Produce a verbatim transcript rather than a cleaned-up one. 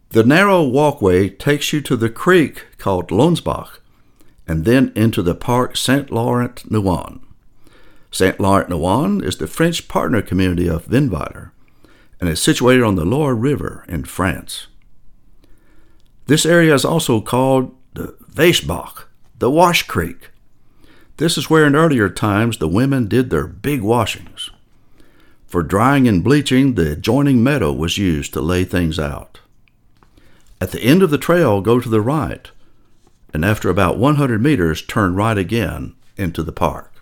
The narrow walkway takes you to the creek called Lonsbach, and then into the park Saint-Laurent-Neuan. Saint-Laurent-Neuan is the French partner community of Winnweiler, and is situated on the Loire River in France. This area is also called the Weisbach, the Wash Creek. This is where in earlier times the women did their big washings. For drying and bleaching, the adjoining meadow was used to lay things out. At the end of the trail, go to the right, and after about one hundred meters, turn right again into the park.